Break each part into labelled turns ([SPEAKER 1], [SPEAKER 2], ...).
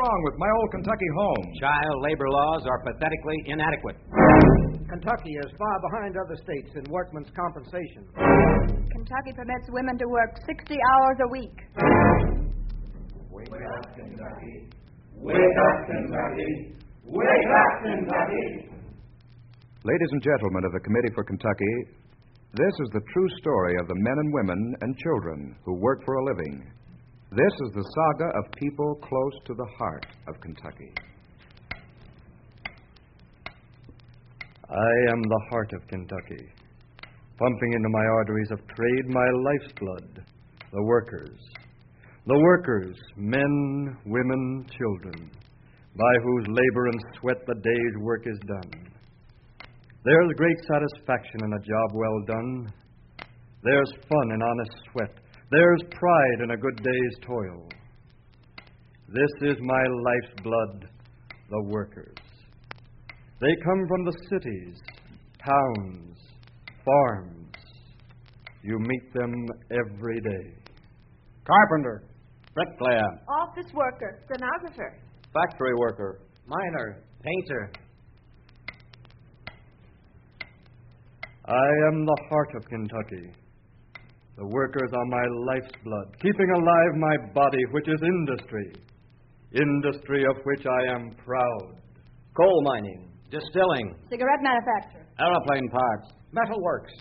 [SPEAKER 1] wrong with my old Kentucky home?
[SPEAKER 2] Child labor laws are pathetically inadequate.
[SPEAKER 3] Kentucky is far behind other states in workmen's compensation.
[SPEAKER 4] Kentucky permits women to work 60 hours a week.
[SPEAKER 5] Wake up, Kentucky. Wake up, Kentucky. Wake up, Kentucky.
[SPEAKER 1] Ladies and gentlemen of the Committee for Kentucky, this is the true story of the men and women and children who work for a living. This is the saga of people close to the heart of Kentucky.
[SPEAKER 6] I am the heart of Kentucky. Pumping into my arteries of trade my life's blood. The workers. The workers, men, women, children, by whose labor and sweat the day's work is done. There's great satisfaction in a job well done. There's fun in honest sweat. There's pride in a good day's toil. This is my life's blood, the workers. They come from the cities, towns, farms. You meet them every day.
[SPEAKER 2] Carpenter, bricklayer,
[SPEAKER 4] Office worker, stenographer.
[SPEAKER 2] factory worker, miner, painter.
[SPEAKER 6] I am the heart of Kentucky. The workers are my life's blood, keeping alive my body, which is industry. Industry of which I am proud.
[SPEAKER 2] Coal mining, distilling,
[SPEAKER 4] Cigarette manufacturer.
[SPEAKER 2] aeroplane parts,
[SPEAKER 3] Metalworks.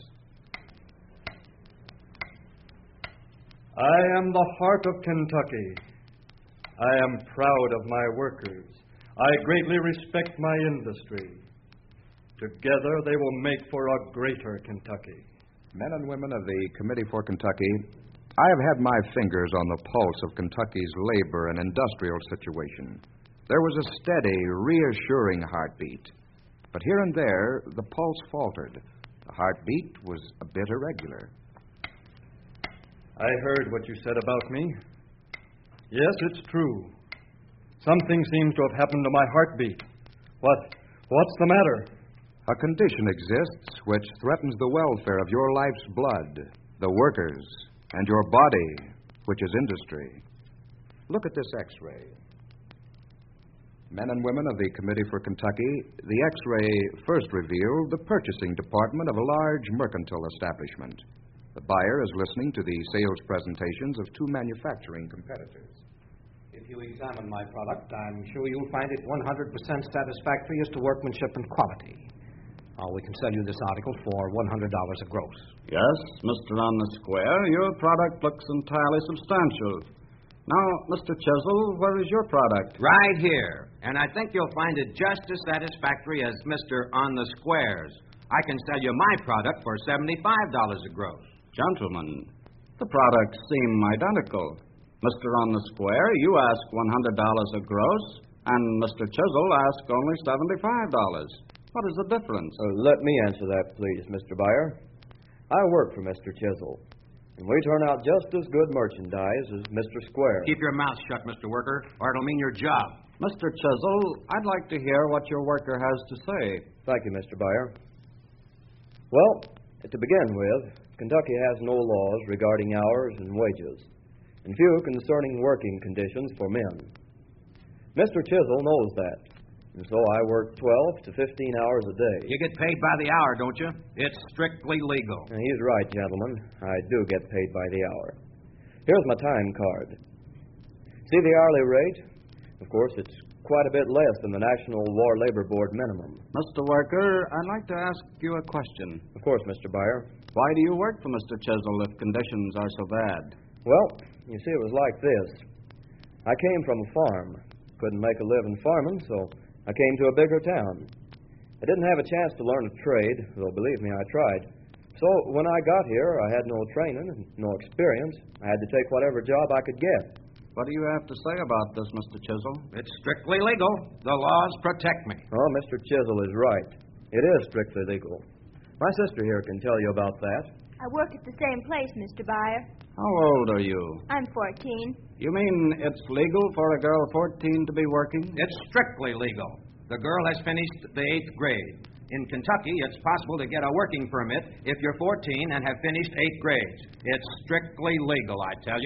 [SPEAKER 6] I am the heart of Kentucky. I am proud of my workers. I greatly respect my industry. Together they will make for a greater Kentucky.
[SPEAKER 1] Men and women of the Committee for Kentucky, I have had my fingers on the pulse of Kentucky's labor and industrial situation. There was a steady, reassuring heartbeat. But here and there, the pulse faltered. The heartbeat was a bit irregular.
[SPEAKER 6] I heard what you said about me. Yes, it's true. Something seems to have happened to my heartbeat. What's the matter?
[SPEAKER 1] A condition exists which threatens the welfare of your life's blood, the workers, and your body, which is industry. Look at this X-ray. Men and women of the Committee for Kentucky, the X-ray first revealed the purchasing department of a large mercantile establishment. The buyer is listening to the sales presentations of two manufacturing competitors.
[SPEAKER 3] If you examine my product, I'm sure you'll find it 100% satisfactory as to workmanship and quality. We can sell you this article for $100 a gross.
[SPEAKER 7] Yes, Mr. On the Square, your product looks entirely substantial. Now, Mr. Chisel, where is your product?
[SPEAKER 2] Right here. And I think you'll find it just as satisfactory as Mr. On the Square's. I can sell you my product for $75 a gross.
[SPEAKER 7] Gentlemen, the products seem identical. Mr. On the Square, you ask $100 a gross, and Mr. Chisel asked only $75. What is the difference?
[SPEAKER 8] Let me answer that, please, Mr. Buyer. I work for Mr. Chisel, and we turn out just as good merchandise as Mr. Square.
[SPEAKER 2] Keep your mouth shut, Mr. Worker, or it'll mean your job.
[SPEAKER 7] Mr. Chisel, I'd like to hear what your worker has to say.
[SPEAKER 8] Thank you, Mr. Buyer. Well, to begin with, Kentucky has no laws regarding hours and wages, and few concerning working conditions for men. Mr. Chisel knows that. And so I work 12 to 15 hours a day.
[SPEAKER 2] You get paid by the hour, don't you? It's strictly legal.
[SPEAKER 8] And he's right, gentlemen. I do get paid by the hour. Here's my time card. See the hourly rate? Of course, it's quite a bit less than the National War Labor Board minimum.
[SPEAKER 7] Mr. Worker, I'd like to ask you a question.
[SPEAKER 8] Of course, Mr. Buyer.
[SPEAKER 7] Why do you work for Mr. Chisel if conditions are so bad?
[SPEAKER 8] Well, you see, it was like this. I came from a farm. Couldn't make a living farming, so I came to a bigger town. I didn't have a chance to learn a trade, though believe me, I tried. So when I got here, I had no training and no experience. I had to take whatever job I could get.
[SPEAKER 7] What do you have to say about this, Mr. Chisel?
[SPEAKER 2] It's strictly legal. The laws protect me.
[SPEAKER 8] Oh, Mr. Chisel is right. It is strictly legal. My sister here can tell you about that.
[SPEAKER 4] I work at the same place, Mr. Buyer.
[SPEAKER 7] How old are you?
[SPEAKER 4] I'm 14.
[SPEAKER 7] You mean it's legal for a girl 14 to be working?
[SPEAKER 2] It's strictly legal. The girl has finished the 8th grade. In Kentucky, it's possible to get a working permit if you're 14 and have finished 8 grades. It's strictly legal, I tell you.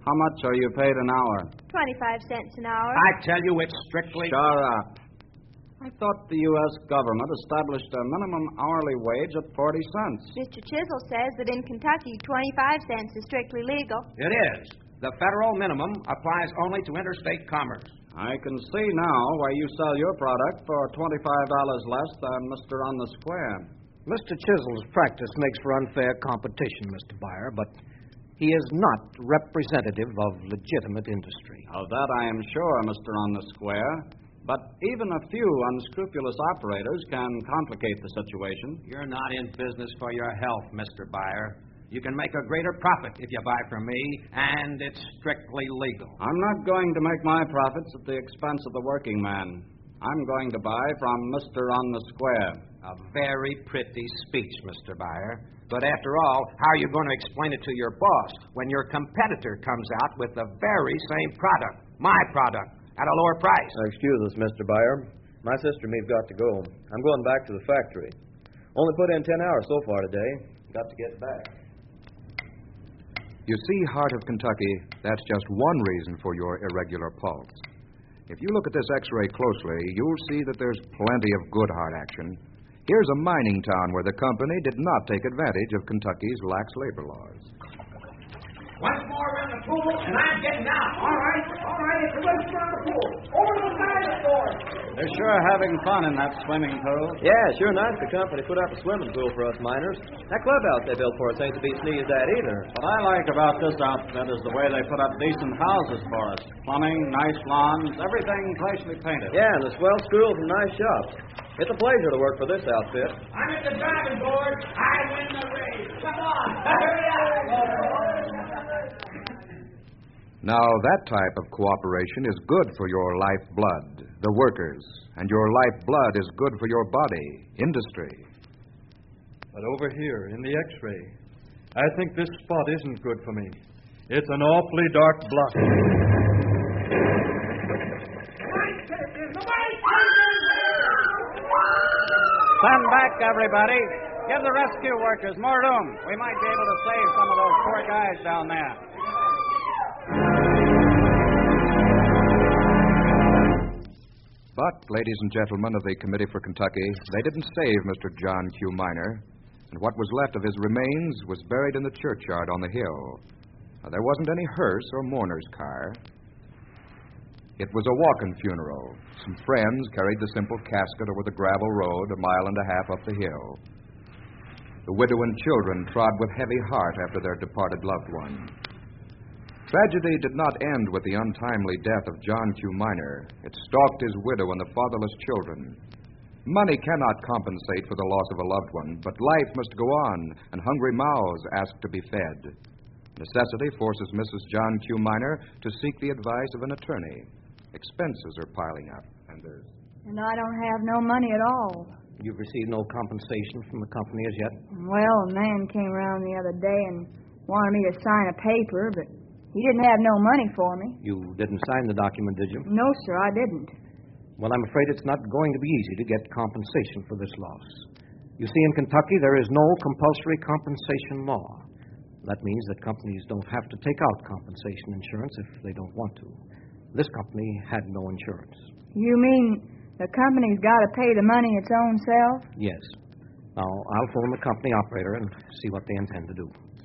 [SPEAKER 7] How much are you paid an hour?
[SPEAKER 4] 25 cents an hour.
[SPEAKER 2] I tell you, it's strictly...
[SPEAKER 7] Shut up. I thought the U.S. government established a minimum hourly wage at 40 cents.
[SPEAKER 4] Mr. Chisholm says that in Kentucky, 25 cents is strictly legal.
[SPEAKER 2] It is. The federal minimum applies only to interstate commerce.
[SPEAKER 7] I can see now why you sell your product for $25 less than Mr. on the Square.
[SPEAKER 3] Mr. Chisel's practice makes for unfair competition, Mr. Byer, but he is not representative of legitimate industry.
[SPEAKER 7] Of that I am sure, Mr. on the Square. But even a few unscrupulous operators can complicate the situation.
[SPEAKER 2] You're not in business for your health, Mr. Byer. You can make a greater profit if you buy from me, and it's strictly legal.
[SPEAKER 7] I'm not going to make my profits at the expense of the working man. I'm going to buy from Mr. on the Square.
[SPEAKER 2] A very pretty speech, Mr. Byer. But after all, how are you going to explain it to your boss when your competitor comes out with the very same product, my product, at a lower price?
[SPEAKER 8] Excuse us, Mr. Byer. My sister and me've got to go. I'm going back to the factory. Only put in 10 hours so far today. Got to get back.
[SPEAKER 1] You see, Heart of Kentucky, that's just one reason for your irregular pulse. If you look at this X-ray closely, you'll see that there's plenty of good heart action. Here's a mining town where the company did not take advantage of Kentucky's lax labor laws.
[SPEAKER 5] Once more around the pool, and I'm getting out. All right. It's a race around the pool. Over the side of the door.
[SPEAKER 7] They're sure having fun in that swimming pool.
[SPEAKER 8] Yeah, sure nice the company put up a swimming pool for us miners. That clubhouse they built for us ain't to be sneezed at either.
[SPEAKER 7] What I like about this outfit is the way they put up decent houses for us. Plumbing, nice lawns, everything nicely painted.
[SPEAKER 8] Yeah, and the swell schools and nice shops. It's a pleasure to work for this outfit.
[SPEAKER 5] I'm at the driving board. I win the race. Come on. Hurry up.
[SPEAKER 1] Now, that type of cooperation is good for your lifeblood, the workers, and your lifeblood is good for your body, industry.
[SPEAKER 6] But over here, in the X-ray, I think this spot isn't good for me. It's an awfully dark blot.
[SPEAKER 7] Stand back, everybody. Give the rescue workers more room. We might be able to save some of those poor guys down there.
[SPEAKER 1] But, ladies and gentlemen of the Committee for Kentucky, they didn't save Mr. John Q. Miner, and what was left of his remains was buried in the churchyard on the hill. There wasn't any hearse or mourner's car. It was a walking funeral. Some friends carried the simple casket over the gravel road a mile and a half up the hill. The widow and children trod with heavy heart after their departed loved one. Tragedy did not end with the untimely death of John Q. Miner. It stalked his widow and the fatherless children. Money cannot compensate for the loss of a loved one, but life must go on, and hungry mouths ask to be fed. Necessity forces Mrs. John Q. Miner to seek the advice of an attorney. Expenses are piling up, and there's...
[SPEAKER 4] And I don't have no money at all.
[SPEAKER 3] You've received no compensation from the company as yet?
[SPEAKER 4] Well, a man came around the other day and wanted me to sign a paper, but he didn't have no money for me.
[SPEAKER 3] You didn't sign the document, did you?
[SPEAKER 4] No, sir, I didn't.
[SPEAKER 3] Well, I'm afraid it's not going to be easy to get compensation for this loss. You see, in Kentucky, there is no compulsory compensation law. That means that companies don't have to take out compensation insurance if they don't want to. This company had no insurance.
[SPEAKER 4] You mean the company's got to pay the money its own self?
[SPEAKER 3] Yes. Now, I'll phone the company operator and see what they intend to do.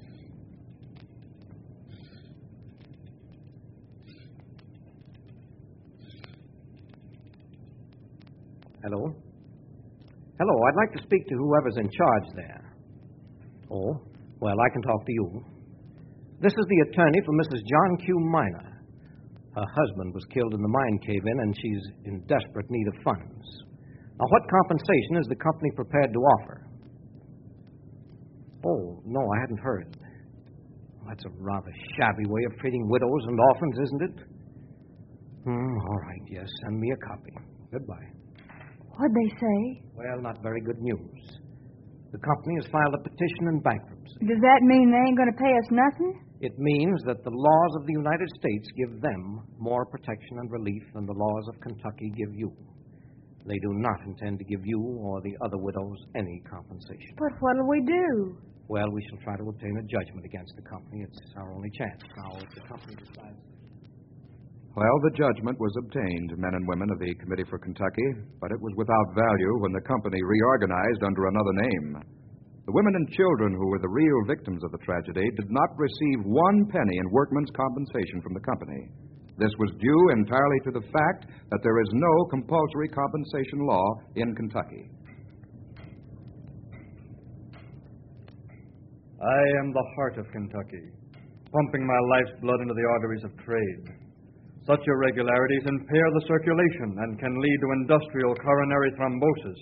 [SPEAKER 3] Hello? Hello, I'd like to speak to whoever's in charge there. Oh, well, I can talk to you. This is the attorney for Mrs. John Q. Miner. Her husband was killed in the mine cave-in, and she's in desperate need of funds. Now, what compensation is the company prepared to offer? Oh, no, I hadn't heard. That's a rather shabby way of treating widows and orphans, isn't it? All right, yes, send me a copy. Goodbye.
[SPEAKER 4] What'd they say?
[SPEAKER 3] Well, not very good news. The company has filed a petition in bankruptcy.
[SPEAKER 4] Does that mean they ain't going to pay us nothing?
[SPEAKER 3] It means that the laws of the United States give them more protection and relief than the laws of Kentucky give you. They do not intend to give you or the other widows any compensation.
[SPEAKER 4] But what'll we do?
[SPEAKER 3] Well, we shall try to obtain a judgment against the company. It's our only chance. Now, if the company decides...
[SPEAKER 1] Well, the judgment was obtained, men and women of the Committee for Kentucky, but it was without value when the company reorganized under another name. The women and children who were the real victims of the tragedy did not receive 1 penny in workmen's compensation from the company. This was due entirely to the fact that there is no compulsory compensation law in Kentucky.
[SPEAKER 6] I am the heart of Kentucky, pumping my life's blood into the arteries of trade. Such irregularities impair the circulation and can lead to industrial coronary thrombosis.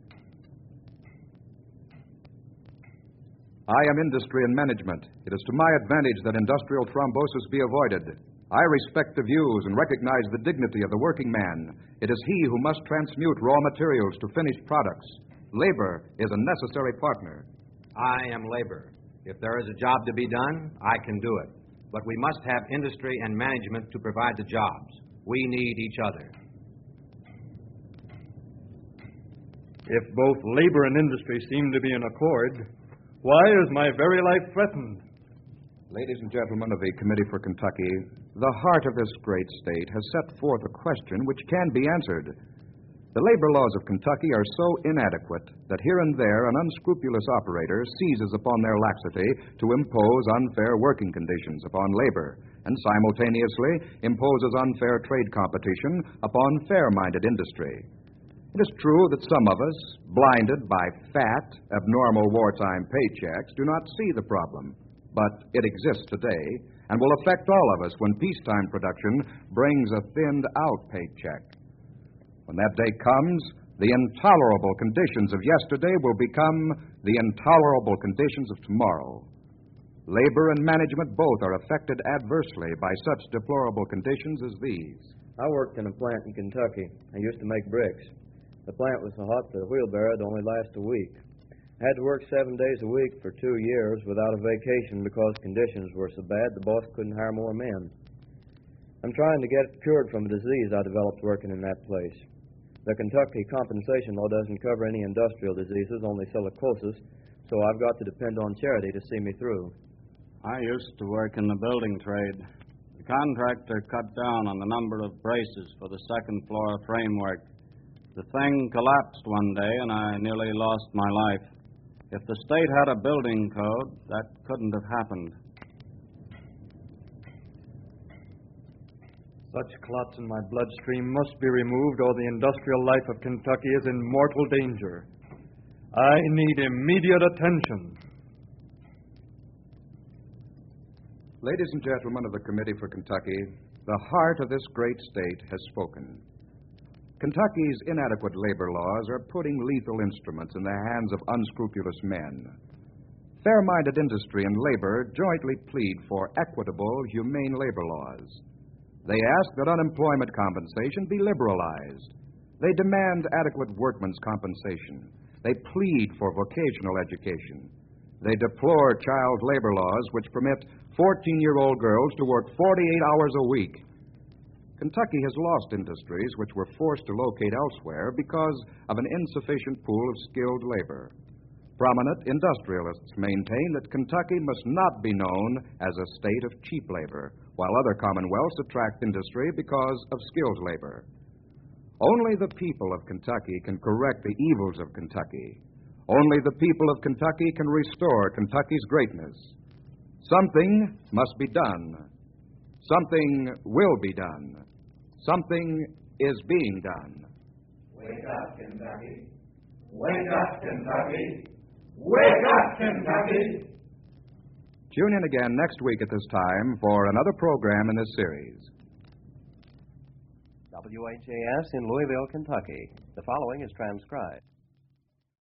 [SPEAKER 1] I am industry and management. It is to my advantage that industrial thrombosis be avoided. I respect the views and recognize the dignity of the working man. It is he who must transmute raw materials to finished products. Labor is a necessary partner.
[SPEAKER 2] I am labor. If there is a job to be done, I can do it. But we must have industry and management to provide the jobs. We need each other.
[SPEAKER 6] If both labor and industry seem to be in accord, why is my very life threatened?
[SPEAKER 1] Ladies and gentlemen of the Committee for Kentucky, the heart of this great state has set forth a question which can be answered. The labor laws of Kentucky are so inadequate that here and there an unscrupulous operator seizes upon their laxity to impose unfair working conditions upon labor and simultaneously imposes unfair trade competition upon fair-minded industry. It is true that some of us, blinded by fat, abnormal wartime paychecks, do not see the problem, but it exists today and will affect all of us when peacetime production brings a thinned-out paycheck. When that day comes, the intolerable conditions of yesterday will become the intolerable conditions of tomorrow. Labor and management both are affected adversely by such deplorable conditions as these.
[SPEAKER 8] I worked in a plant in Kentucky. I used to make bricks. The plant was so hot that a wheelbarrow would only last a week. I had to work 7 days a week for 2 years without a vacation because conditions were so bad the boss couldn't hire more men. I'm trying to get cured from a disease I developed working in that place. The Kentucky compensation law doesn't cover any industrial diseases, only silicosis, so I've got to depend on charity to see me through.
[SPEAKER 7] I used to work in the building trade. The contractor cut down on the number of braces for the second floor framework. The thing collapsed one day, and I nearly lost my life. If the state had a building code, that couldn't have happened.
[SPEAKER 6] Such clots in my bloodstream must be removed, or the industrial life of Kentucky is in mortal danger. I need immediate attention.
[SPEAKER 1] Ladies and gentlemen of the Committee for Kentucky, the heart of this great state has spoken. Kentucky's inadequate labor laws are putting lethal instruments in the hands of unscrupulous men. Fair-minded industry and labor jointly plead for equitable, humane labor laws. They ask that unemployment compensation be liberalized. They demand adequate workmen's compensation. They plead for vocational education. They deplore child labor laws which permit 14-year-old girls to work 48 hours a week. Kentucky has lost industries which were forced to locate elsewhere because of an insufficient pool of skilled labor. Prominent industrialists maintain that Kentucky must not be known as a state of cheap labor, while other commonwealths attract industry because of skilled labor. Only the people of Kentucky can correct the evils of Kentucky. Only the people of Kentucky can restore Kentucky's greatness. Something must be done. Something will be done. Something is being done.
[SPEAKER 5] Wake up, Kentucky. Wake up, Kentucky. Wake up, Kentucky.
[SPEAKER 1] Tune in again next week at this time for another program in this series.
[SPEAKER 9] WHAS in Louisville, Kentucky. The following is transcribed.